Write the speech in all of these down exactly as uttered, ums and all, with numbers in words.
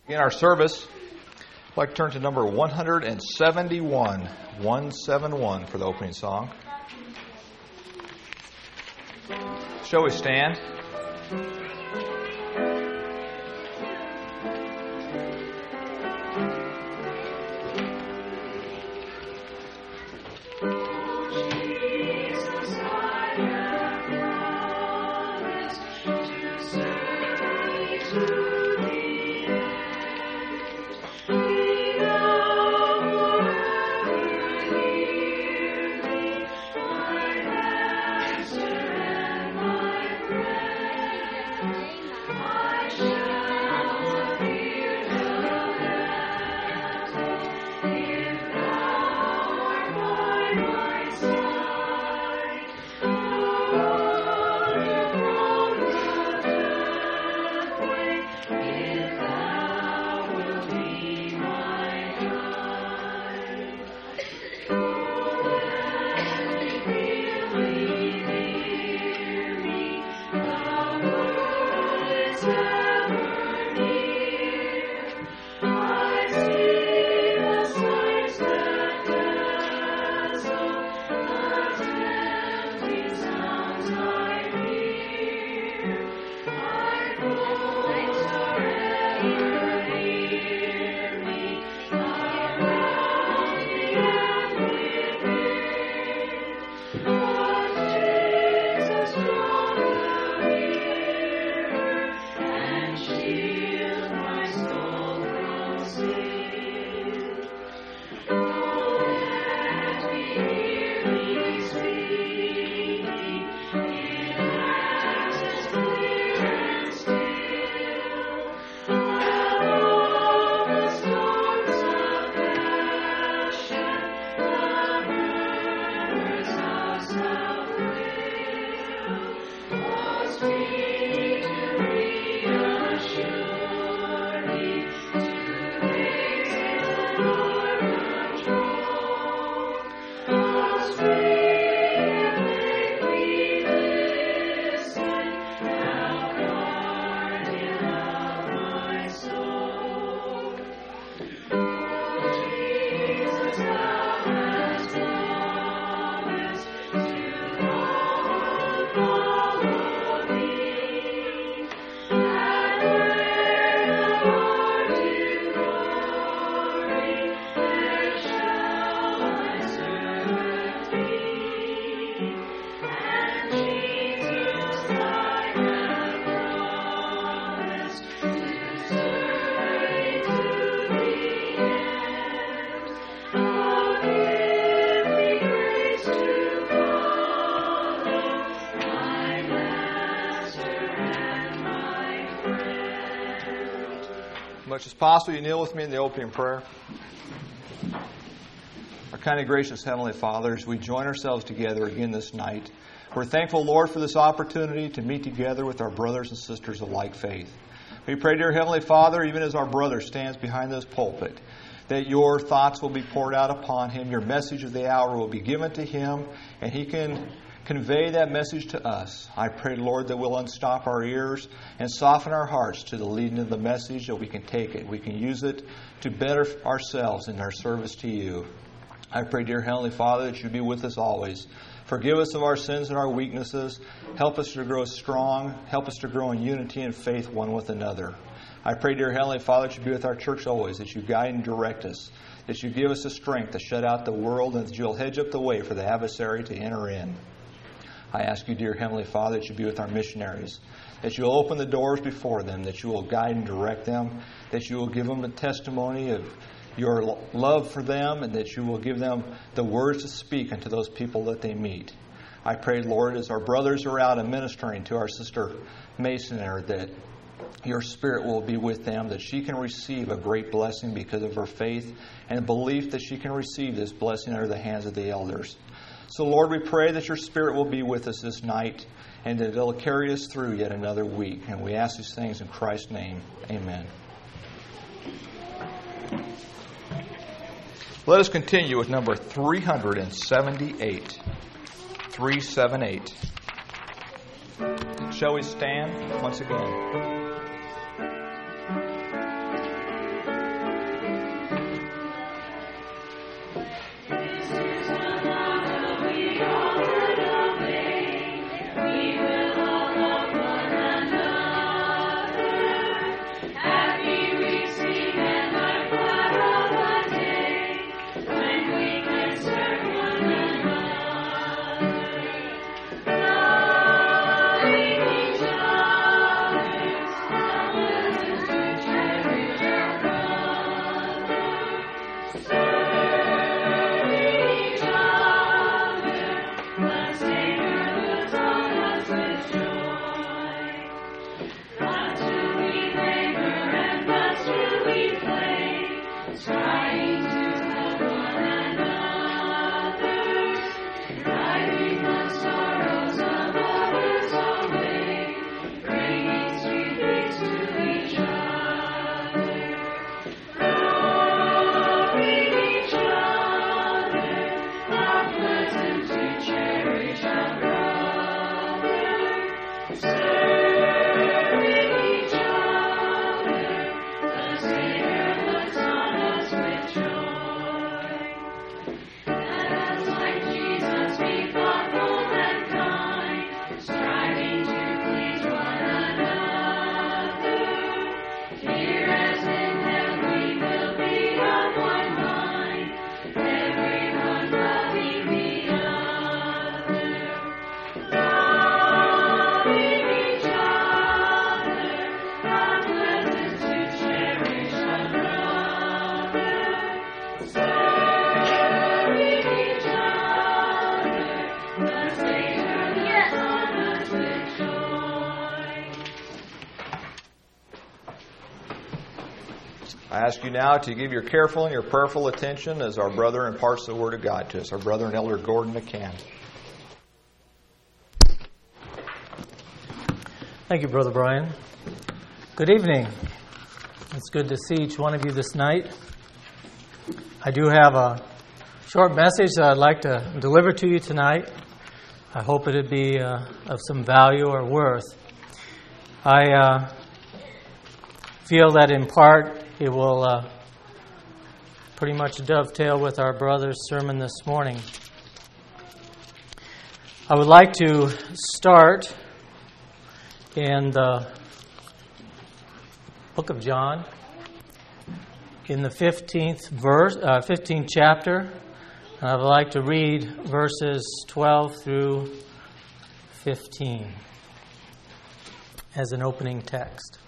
In our service, I'd like to turn to number one seventy-one, one seventy-one for the opening song. Shall we stand? As much as possible, you kneel with me in the opening prayer. Our kind and gracious Heavenly Father, as we join ourselves together again this night, we're thankful, Lord, for this opportunity to meet together with our brothers and sisters of like faith. We pray, dear Heavenly Father, even as our brother stands behind this pulpit, that your thoughts will be poured out upon him, your message of the hour will be given to him, and he can convey that message to us. I pray, Lord, that we'll unstop our ears and soften our hearts to the leading of the message, that we can take it. We can use it to better ourselves in our service to you. I pray, dear Heavenly Father, that you be with us always. Forgive us of our sins and our weaknesses. Help us to grow strong. Help us to grow in unity and faith one with another. I pray, dear Heavenly Father, that you be with our church always, that you guide and direct us, that you give us the strength to shut out the world, and that you'll hedge up the way for the adversary to enter in. I ask you, dear Heavenly Father, that you be with our missionaries, that you will open the doors before them, that you will guide and direct them, that you will give them a testimony of your love for them, and that you will give them the words to speak unto those people that they meet. I pray, Lord, as our brothers are out and ministering to our sister Mason there, that your Spirit will be with them, that she can receive a great blessing because of her faith and belief that she can receive this blessing under the hands of the elders. So, Lord, we pray that your Spirit will be with us this night and that it will carry us through yet another week. And we ask these things in Christ's name. Amen. Let us continue with number three seventy-eight. three seventy-eight. Shall we stand once again? I ask you now to give your careful and your prayerful attention as our brother imparts the Word of God to us. Our brother and Elder Gordon McCann. Thank you, Brother Brian. Good evening. It's good to see each one of you this night. I do have a short message that I'd like to deliver to you tonight. I hope it would be uh, of some value or worth. I uh, feel that in part it will uh, pretty much dovetail with our brother's sermon this morning. I would like to start in the book of John, in the fifteenth verse, uh, fifteenth chapter. I would like to read verses twelve through fifteen as an opening text.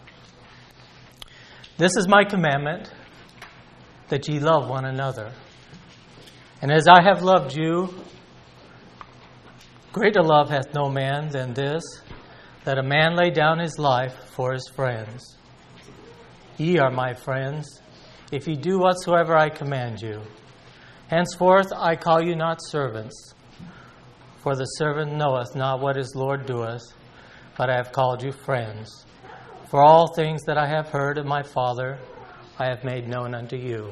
This is my commandment, that ye love one another. And as I have loved you, greater love hath no man than this, that a man lay down his life for his friends. Ye are my friends, if ye do whatsoever I command you. Henceforth I call you not servants, for the servant knoweth not what his Lord doeth, but I have called you friends. For all things that I have heard of my Father, I have made known unto you.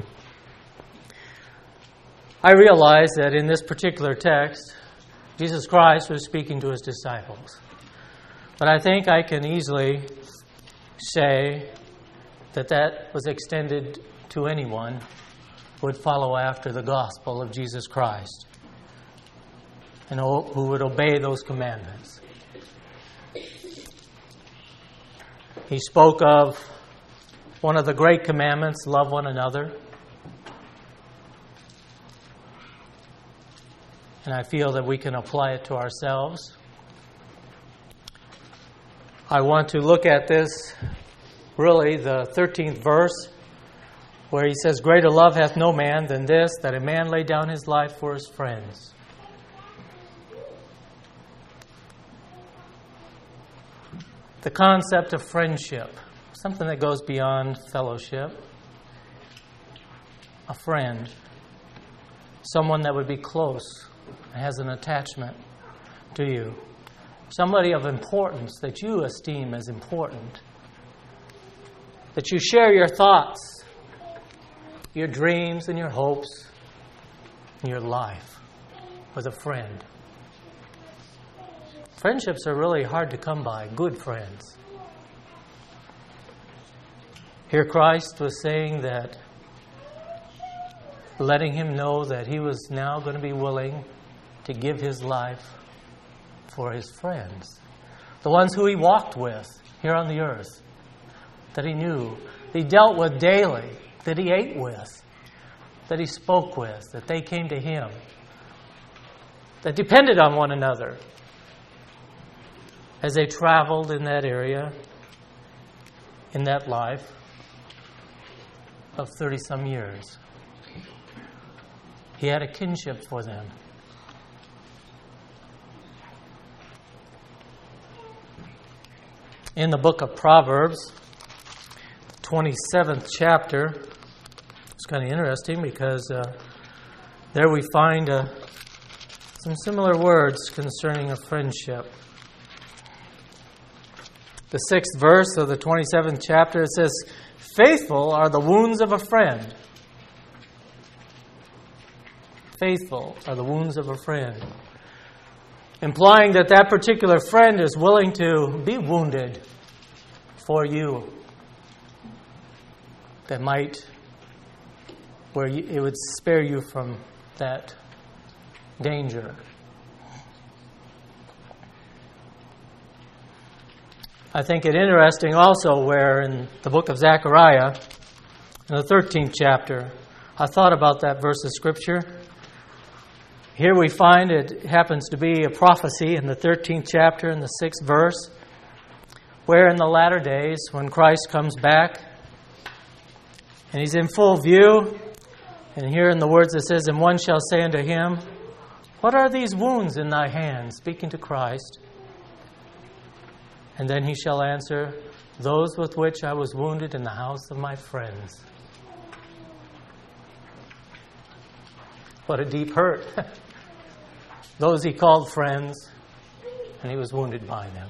I realize that in this particular text, Jesus Christ was speaking to his disciples. But I think I can easily say that that was extended to anyone who would follow after the gospel of Jesus Christ and who would obey those commandments. He spoke of one of the great commandments, love one another. And I feel that we can apply it to ourselves. I want to look at this, really, the thirteenth verse, where he says, greater love hath no man than this, that a man lay down his life for his friends. The concept of friendship, something that goes beyond fellowship. A friend, someone that would be close, has an attachment to you. Somebody of importance that you esteem as important. That you share your thoughts, your dreams and your hopes, and your life with a friend. Friendships are really hard to come by, good friends. Here Christ was saying that, letting him know that he was now going to be willing to give his life for his friends. The ones who he walked with here on the earth, that he knew, that he dealt with daily, that he ate with, that he spoke with, that they came to him, that depended on one another as they traveled in that area, in that life of thirty-some years. He had a kinship for them. In the book of Proverbs, twenty-seventh chapter, it's kind of interesting because uh, there we find uh, some similar words concerning a friendship. The sixth verse of the twenty-seventh chapter, it says, faithful are the wounds of a friend. Faithful are the wounds of a friend. Implying that that particular friend is willing to be wounded for you. That might, where you, it would spare you from that danger. I think it interesting also where in the book of Zechariah, in the thirteenth chapter, I thought about that verse of Scripture. Here we find it happens to be a prophecy in the thirteenth chapter in the sixth verse, where in the latter days, when Christ comes back, and he's in full view, and here in the words it says, and one shall say unto him, what are these wounds in thy hands? Speaking to Christ. And then he shall answer, those with which I was wounded in the house of my friends. What a deep hurt. Those he called friends, and he was wounded by them.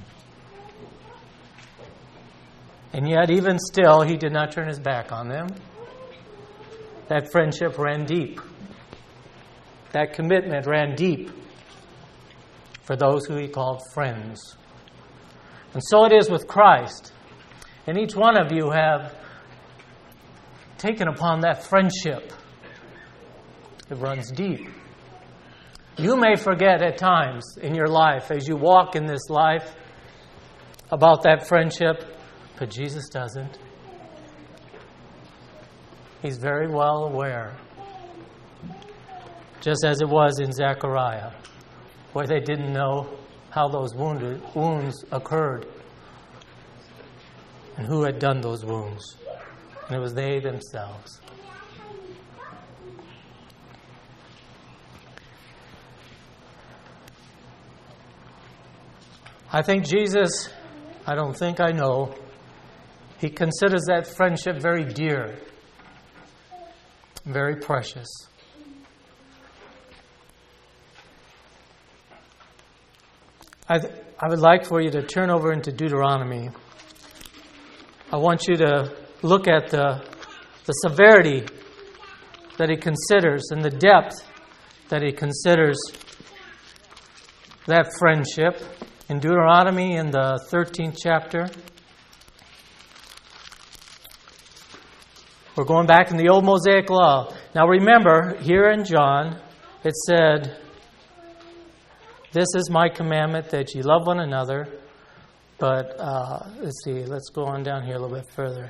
And yet, even still, he did not turn his back on them. That friendship ran deep. That commitment ran deep for those who he called friends. And so it is with Christ. And each one of you have taken upon that friendship. It runs deep. You may forget at times in your life, as you walk in this life, about that friendship, but Jesus doesn't. He's very well aware. Just as it was in Zechariah, where they didn't know how those wounded, wounds occurred and who had done those wounds. And it was they themselves. I think Jesus, I don't think I know, he considers that friendship very dear, very precious. I, th- I would like for you to turn over into Deuteronomy. I want you to look at the, the severity that he considers and the depth that he considers that friendship. In Deuteronomy, in the thirteenth chapter, we're going back in the old Mosaic law. Now remember, here in John, it said, this is my commandment, that ye love one another. But, uh, let's see, let's go on down here a little bit further.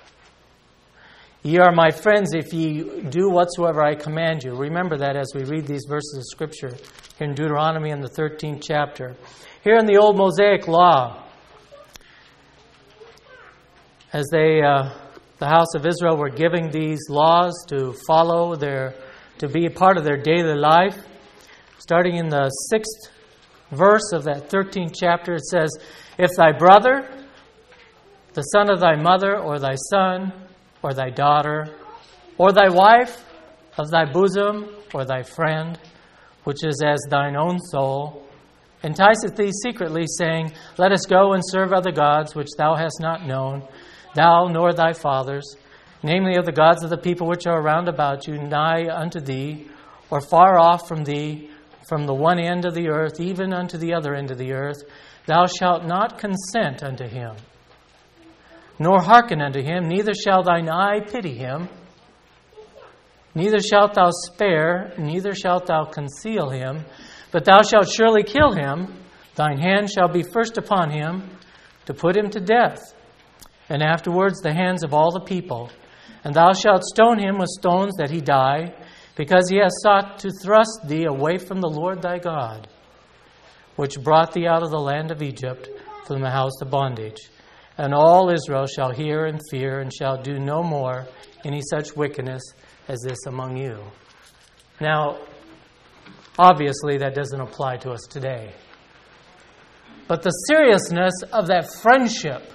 Ye are my friends if ye do whatsoever I command you. Remember that as we read these verses of Scripture here in Deuteronomy in the thirteenth chapter. Here in the old Mosaic law, as they, uh, the house of Israel were giving these laws to follow, their, to be a part of their daily life, starting in the sixth verse of that thirteenth chapter, it says, if thy brother, the son of thy mother, or thy son, or thy daughter, or thy wife of thy bosom, or thy friend, which is as thine own soul, enticeth thee secretly, saying, let us go and serve other gods, which thou hast not known, thou nor thy fathers, namely of the gods of the people which are round about you, nigh unto thee, or far off from thee, from the one end of the earth, even unto the other end of the earth, thou shalt not consent unto him, nor hearken unto him, neither shall thine eye pity him, neither shalt thou spare, neither shalt thou conceal him, but thou shalt surely kill him. Thine hand shall be first upon him to put him to death, and afterwards the hands of all the people. And thou shalt stone him with stones that he die, because he has sought to thrust thee away from the Lord thy God, which brought thee out of the land of Egypt from the house of bondage. And all Israel shall hear and fear, and shall do no more any such wickedness as this among you. Now, obviously, that doesn't apply to us today. But the seriousness of that friendship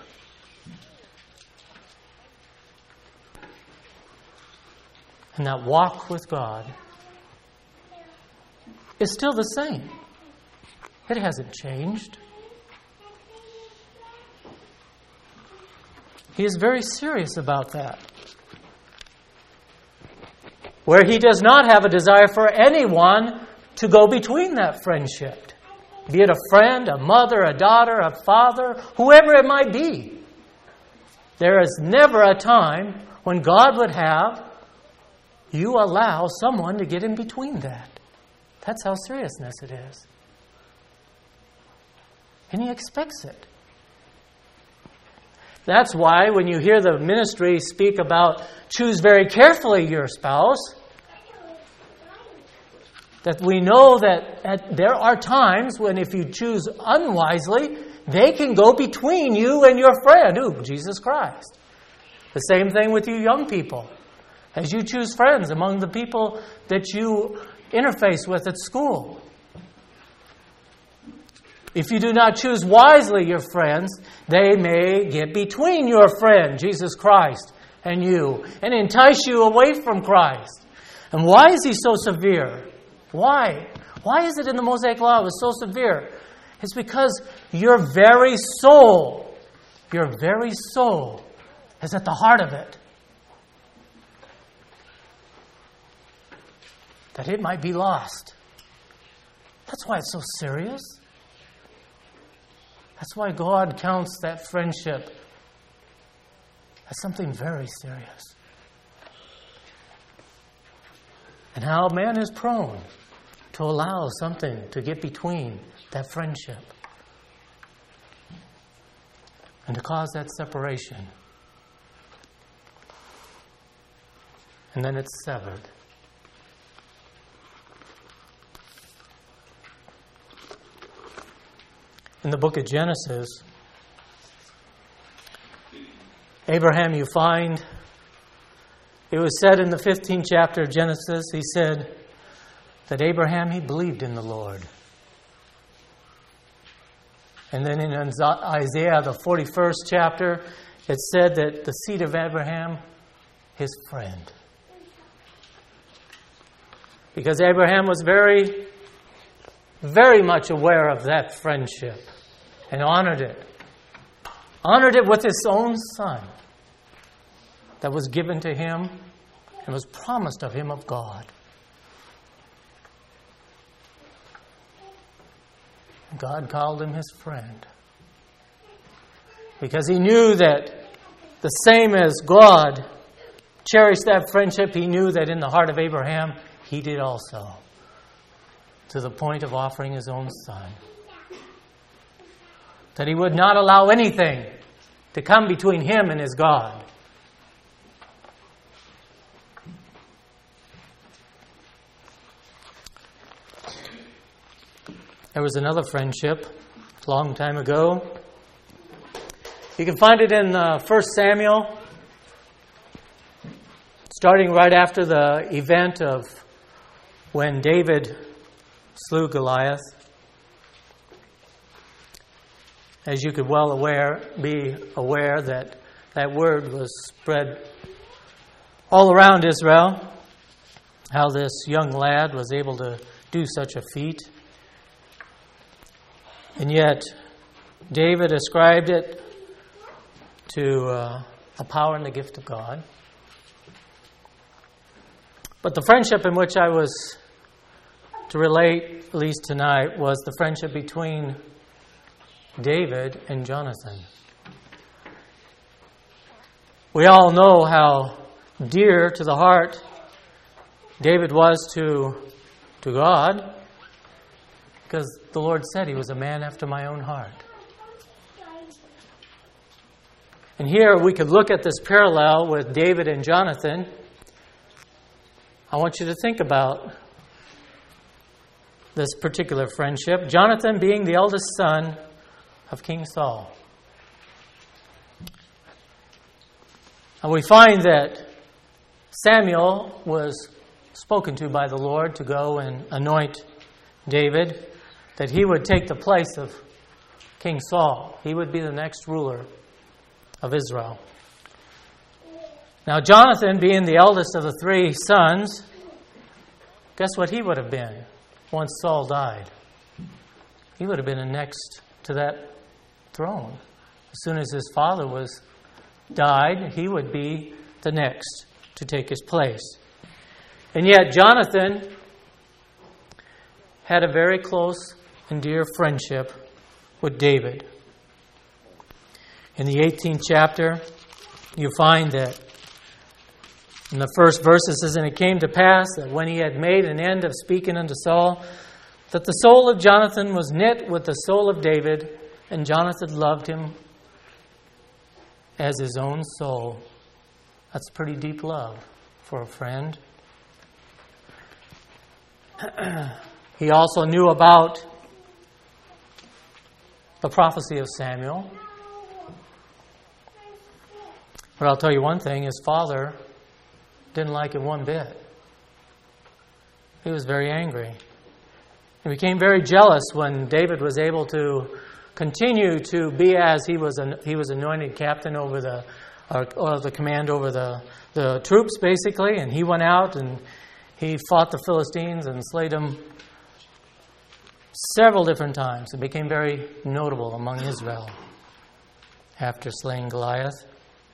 and that walk with God is still the same. It hasn't changed. He is very serious about that. Where he does not have a desire for anyone to go between that friendship. Be it a friend, a mother, a daughter, a father, whoever it might be. There is never a time when God would have you allow someone to get in between that. That's how seriousness it is. And he expects it. That's why when you hear the ministry speak about choose very carefully your spouse, that we know that at, there are times when if you choose unwisely, they can go between you and your friend, who? Jesus Christ. The same thing with you young people. As you choose friends among the people that you interface with at school. If you do not choose wisely your friends, they may get between your friend, Jesus Christ, and you, and entice you away from Christ. And why is he so severe? Why? Why is it in the Mosaic Law it was so severe? It's because your very soul, your very soul is at the heart of it. That it might be lost. That's why it's so serious. That's why God counts that friendship as something very serious. And how man is prone to allow something to get between that friendship and to cause that separation. And then it's severed. In the book of Genesis, Abraham, you find, it was said in the fifteenth chapter of Genesis, he said that Abraham, he believed in the Lord. And then in Isaiah, the forty-first chapter, it said that the seed of Abraham, his friend. Because Abraham was very, very much aware of that friendship and honored it. Honored it with his own son that was given to him and was promised of him of God. God called him his friend because he knew that the same as God cherished that friendship, he knew that in the heart of Abraham, he did also, to the point of offering his own son. That he would not allow anything to come between him and his God. There was another friendship a long time ago. You can find it in uh, First Samuel, starting right after the event of when David slew Goliath. As you could well aware, be aware that that word was spread all around Israel, how this young lad was able to do such a feat. And yet, David ascribed it to uh, a power and the gift of God. But the friendship in which I was to relate, at least tonight, was the friendship between David and Jonathan. We all know how dear to the heart David was to, to God, because the Lord said he was a man after my own heart. And here we could look at this parallel with David and Jonathan. I want you to think about this particular friendship. Jonathan being the eldest son of King Saul. And we find that Samuel was spoken to by the Lord to go and anoint David, that he would take the place of King Saul. He would be the next ruler of Israel. Now, Jonathan, being the eldest of the three sons, guess what he would have been once Saul died? He would have been the next to that throne. As soon as his father was died, he would be the next to take his place. And yet, Jonathan had a very close and dear friendship with David. In the eighteenth chapter, you find that in the first verse it says, "And it came to pass that when he had made an end of speaking unto Saul, that the soul of Jonathan was knit with the soul of David, and Jonathan loved him as his own soul." That's pretty deep love for a friend. He also knew about the prophecy of Samuel. But I'll tell you one thing, his father didn't like it one bit. He was very angry. He became very jealous when David was able to continue to be as he was an, he was anointed captain over the or, or the command over the, the troops, basically, and he went out and he fought the Philistines and slayed them several different times. It became very notable among Israel after slaying Goliath.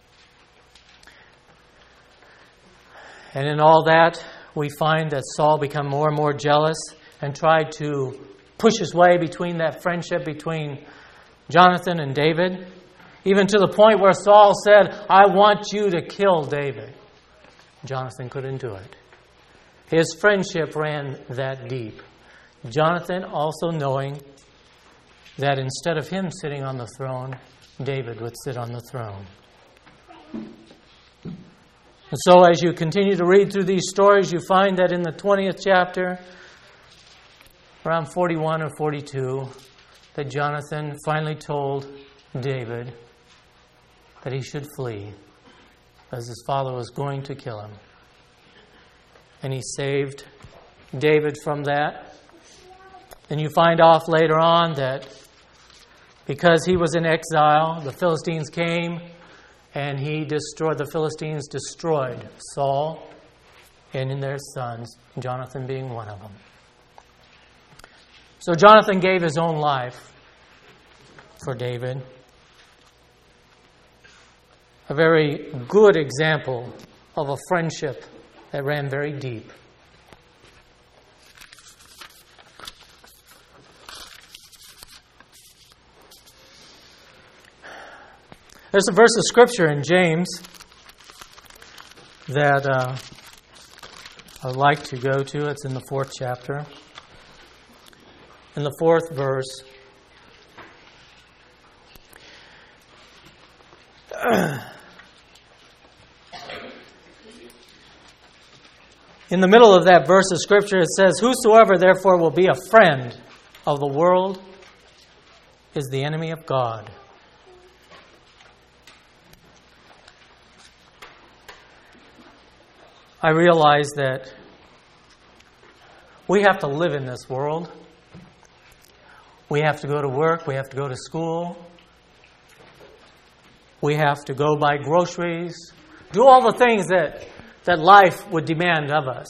And in all that, we find that Saul became more and more jealous and tried to push his way between that friendship between Jonathan and David, even to the point where Saul said, I want you to kill David. Jonathan couldn't do it. His friendship ran that deep. Jonathan also knowing that instead of him sitting on the throne, David would sit on the throne. And so as you continue to read through these stories, you find that in the twentieth chapter, around forty-one or forty-two, that Jonathan finally told David that he should flee, as his father was going to kill him. And he saved David from that. And you find off later on that because he was in exile, the Philistines came and he destroyed, the Philistines destroyed Saul and in their sons, Jonathan being one of them. So Jonathan gave his own life for David. A very good example of a friendship that ran very deep. There's a verse of Scripture in James that uh, I'd like to go to. It's in the fourth chapter. In the fourth verse, in the middle of that verse of Scripture, it says, whosoever therefore will be a friend of the world is the enemy of God. I realize that we have to live in this world. We have to go to work. We have to go to school. We have to go buy groceries. Do all the things that, that life would demand of us.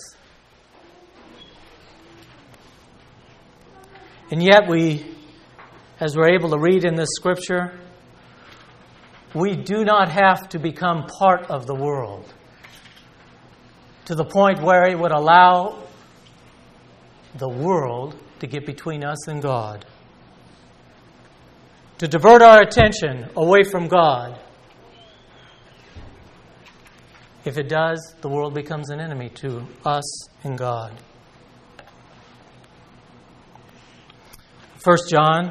And yet we, as we're able to read in this Scripture, we do not have to become part of the world to the point where it would allow the world to get between us and God, to divert our attention away from God. If it does, the world becomes an enemy to us and God. First John,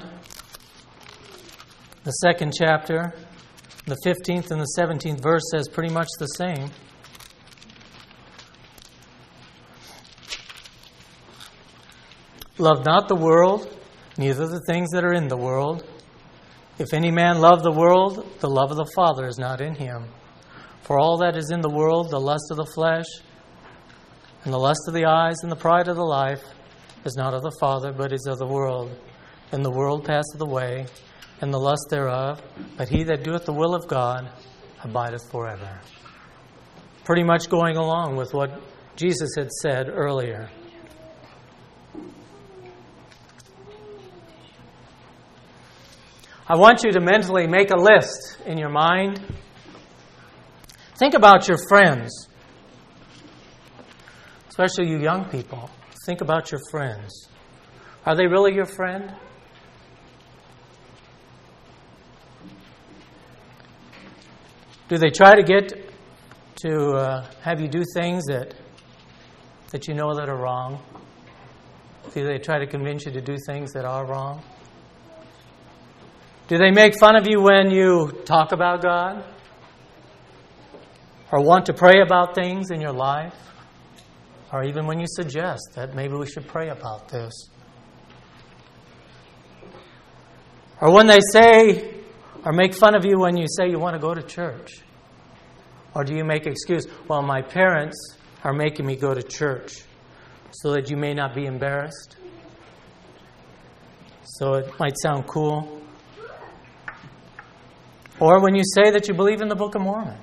the second chapter, the fifteenth and the seventeenth verse says pretty much the same. Love not the world, neither the things that are in the world. If any man love the world, the love of the Father is not in him. For all that is in the world, the lust of the flesh, and the lust of the eyes, and the pride of the life, is not of the Father, but is of the world. And the world passeth away, and the lust thereof, but he that doeth the will of God abideth forever. Pretty much going along with what Jesus had said earlier. I want you to mentally make a list in your mind. Think about your friends, especially you young people. Think about your friends. Are they really your friend? Do they try to get to uh, have you do things that that you know that are wrong? Do they try to convince you to do things that are wrong? Do they make fun of you when you talk about God? Or want to pray about things in your life? Or even when you suggest that maybe we should pray about this? Or when they say or make fun of you when you say you want to go to church? Or do you make excuse, well, my parents are making me go to church so that you may not be embarrassed? So it might sound cool. Or when you say that you believe in the Book of Mormon.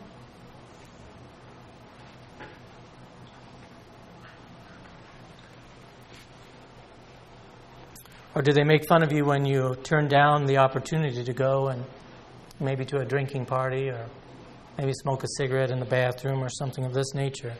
Or do they make fun of you when you turn down the opportunity to go and maybe to a drinking party or maybe smoke a cigarette in the bathroom or something of this nature?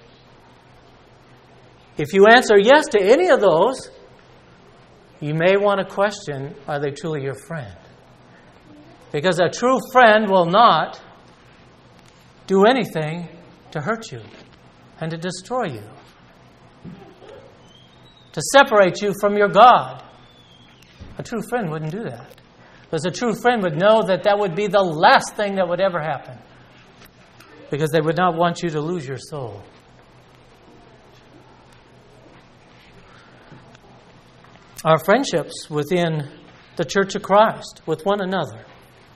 If you answer yes to any of those, you may want to question, are they truly your friend? Because a true friend will not do anything to hurt you and to destroy you, to separate you from your God. A true friend wouldn't do that. Because a true friend would know that that would be the last thing that would ever happen. Because they would not want you to lose your soul. Our friendships within the Church of Christ, with one another.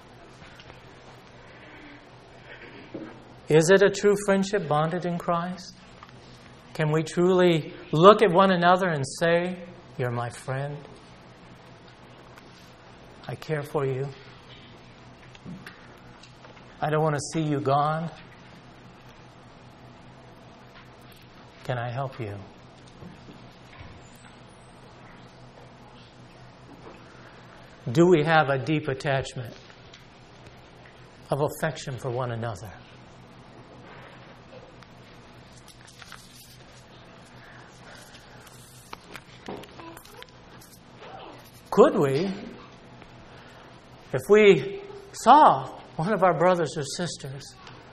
Is it a true friendship bonded in Christ? Can we truly look at one another and say, you're my friend? I care for you. I don't want to see you gone. Can I help you? Do we have a deep attachment of affection for one another? Could we, if we saw one of our brothers or sisters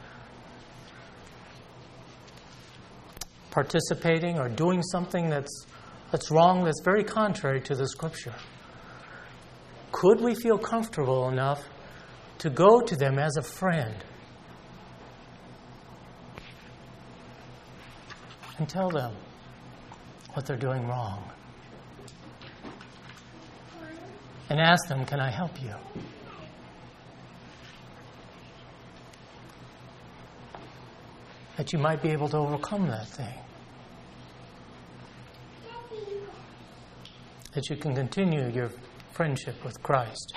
participating or doing something that's that's wrong, that's very contrary to the Scripture, could we feel comfortable enough to go to them as a friend and tell them what they're doing wrong? And ask them, can I help you? That you might be able to overcome that thing. That you can continue your friendship with Christ.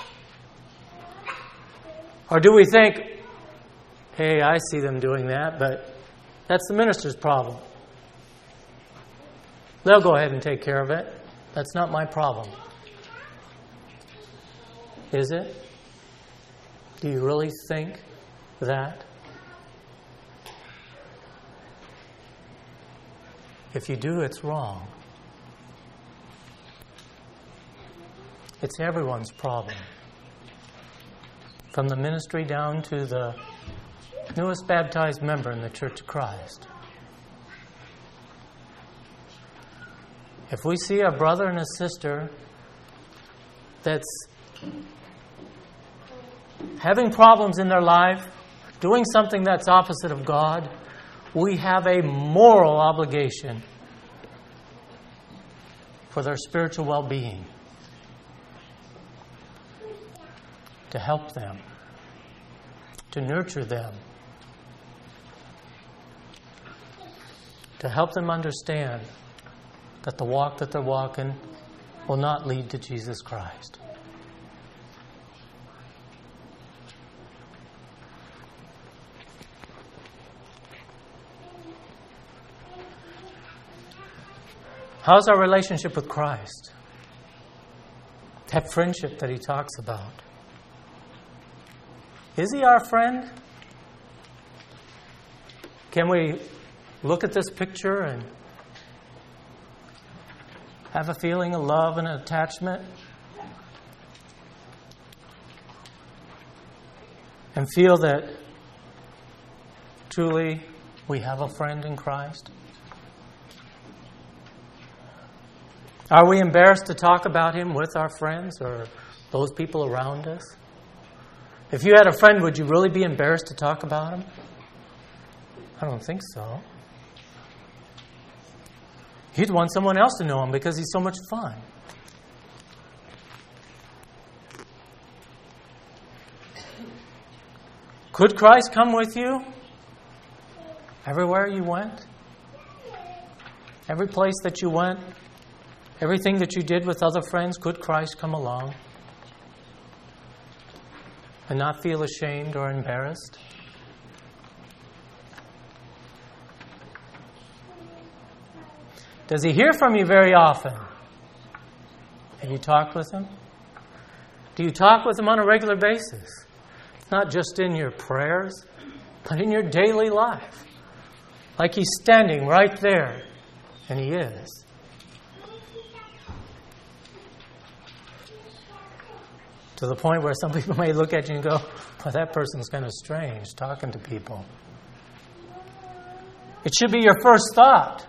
Or do we think, hey, I see them doing that, but that's the minister's problem. They'll go ahead and take care of it. That's not my problem. Is it? Do you really think that? If you do, it's wrong. It's everyone's problem. From the ministry down to the newest baptized member in the Church of Christ. If we see a brother and a sister that's having problems in their life, doing something that's opposite of God, we have a moral obligation for their spiritual well-being, to help them, to nurture them, to help them understand that the walk that they're walking will not lead to Jesus Christ. How's our relationship with Christ? That friendship that he talks about. Is he our friend? Can we look at this picture and have a feeling of love and attachment? And feel that truly we have a friend in Christ? Are we embarrassed to talk about him with our friends or those people around us? If you had a friend, would you really be embarrassed to talk about him? I don't think so. You'd want someone else to know him because he's so much fun. Could Christ come with you everywhere you went? Every place that you went? Everything that you did with other friends, could Christ come along? and not feel ashamed or embarrassed? Does he hear from you very often? Have you talked with him? Do you talk with him on a regular basis? Not just in your prayers, but in your daily life. Like he's standing right there, and he is. To the point where some people may look at you and go, well, that person's kind of strange, talking to people. It should be your first thought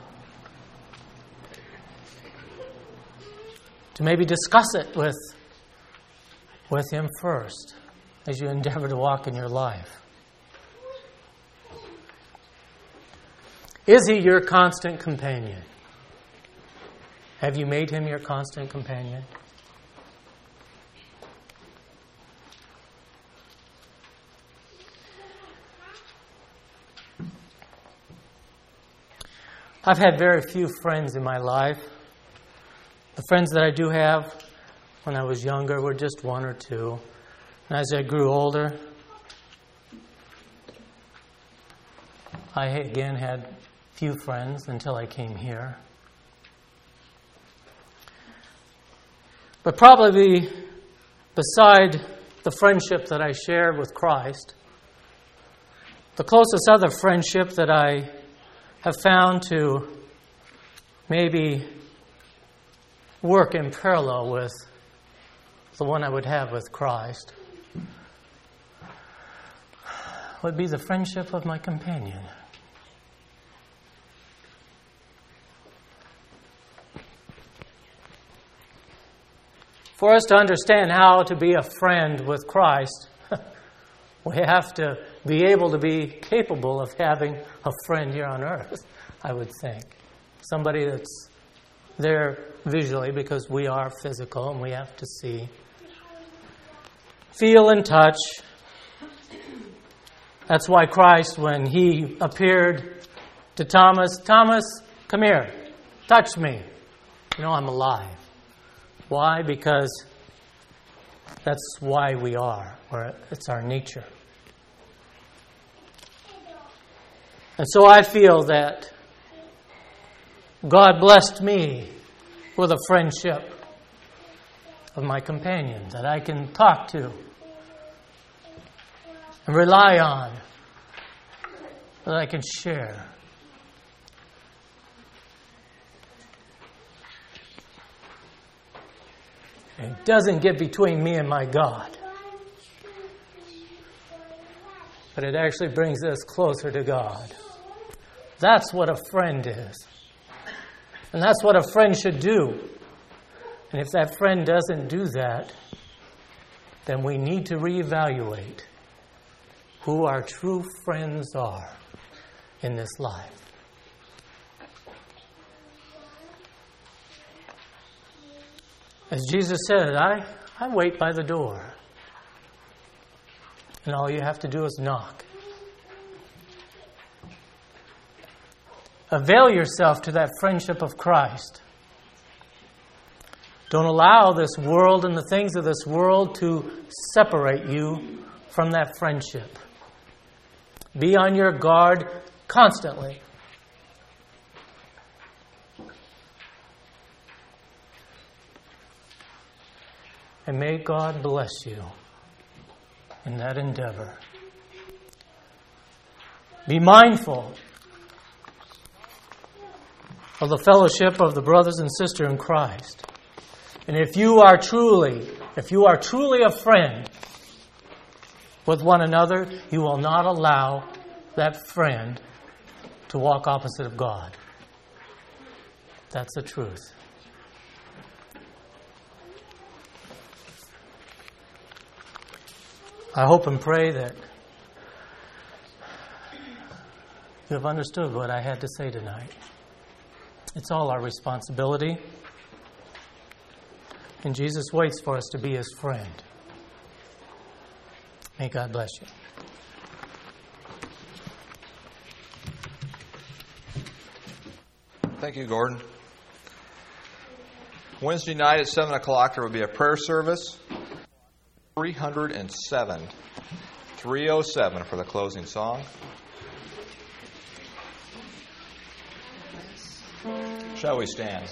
to maybe discuss it with, with him first as you endeavor to walk in your life. Is he your constant companion? Have you made him your constant companion? I've had very few friends in my life. The friends that I do have when I was younger were just one or two. And as I grew older, I again had few friends until I came here. But probably beside the friendship that I share with Christ, the closest other friendship that I have found to maybe work in parallel with the one I would have with Christ would be the friendship of my companion. For us to understand how to be a friend with Christ, we have to be able to be capable of having a friend here on earth, I would think. Somebody that's there visually, because we are physical and we have to see, feel and touch. That's why Christ, when he appeared to Thomas, Thomas, come here, touch me. You know, I'm alive. Why? Because that's why we are, or it's our nature. And so I feel that God blessed me with a friendship of my companion that I can talk to and rely on, that I can share. It doesn't get between me and my God, but it actually brings us closer to God. That's what a friend is. And that's what a friend should do. And if that friend doesn't do that, then we need to reevaluate who our true friends are in this life. As Jesus said, I, I wait by the door. And all you have to do is knock. Avail yourself to that friendship of Christ. Don't allow this world and the things of this world to separate you from that friendship. Be on your guard constantly. And may God bless you in that endeavor. Be mindful of the fellowship of the brothers and sisters in Christ. And if you are truly, if you are truly a friend with one another, you will not allow that friend to walk opposite of God. That's the truth. I hope and pray that you have understood what I had to say tonight. It's all our responsibility. And Jesus waits for us to be His friend. May God bless you. Thank you, Gordon. Wednesday night at seven o'clock there will be a prayer service. three hundred seven. three oh seven for the closing song. Shall we stand?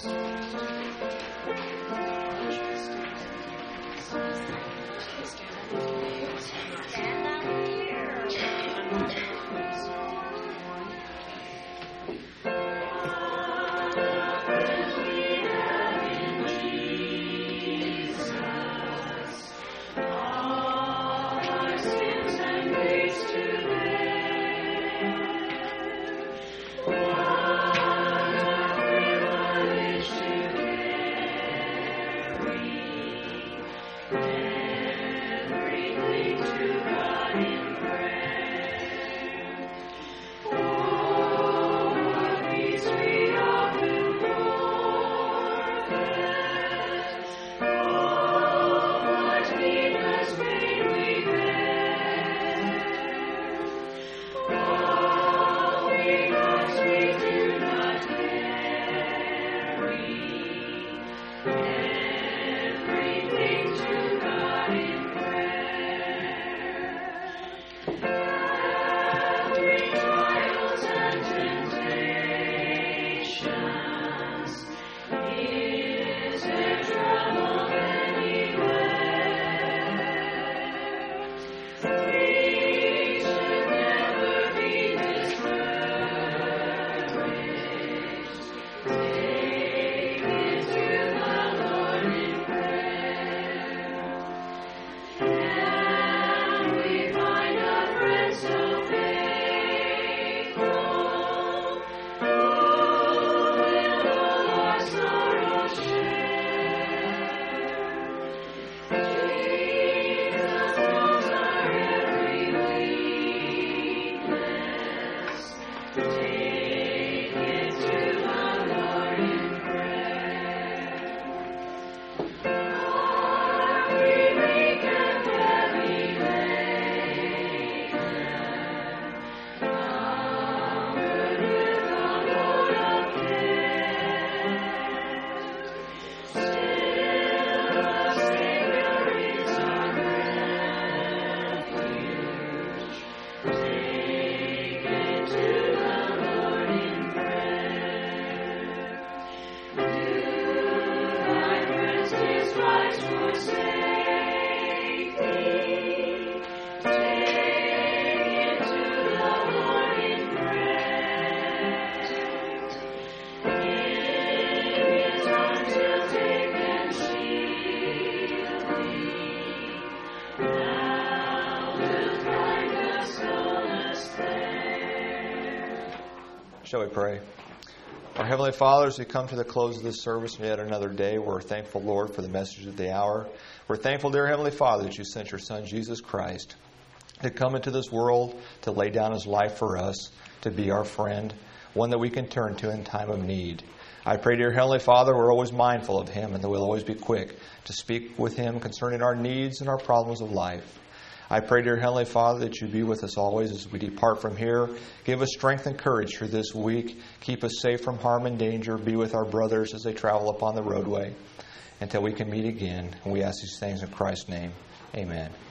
Shall we pray? Our Heavenly Father, as we come to the close of this service and yet another day, we're thankful, Lord, for the message of the hour. We're thankful, dear Heavenly Father, that you sent your Son, Jesus Christ, to come into this world, to lay down his life for us, to be our friend, one that we can turn to in time of need. I pray, dear Heavenly Father, we're always mindful of him and that we'll always be quick to speak with him concerning our needs and our problems of life. I pray, dear Heavenly Father, that you be with us always as we depart from here. Give us strength and courage for this week. Keep us safe from harm and danger. Be with our brothers as they travel upon the roadway until we can meet again. And we ask these things in Christ's name. Amen.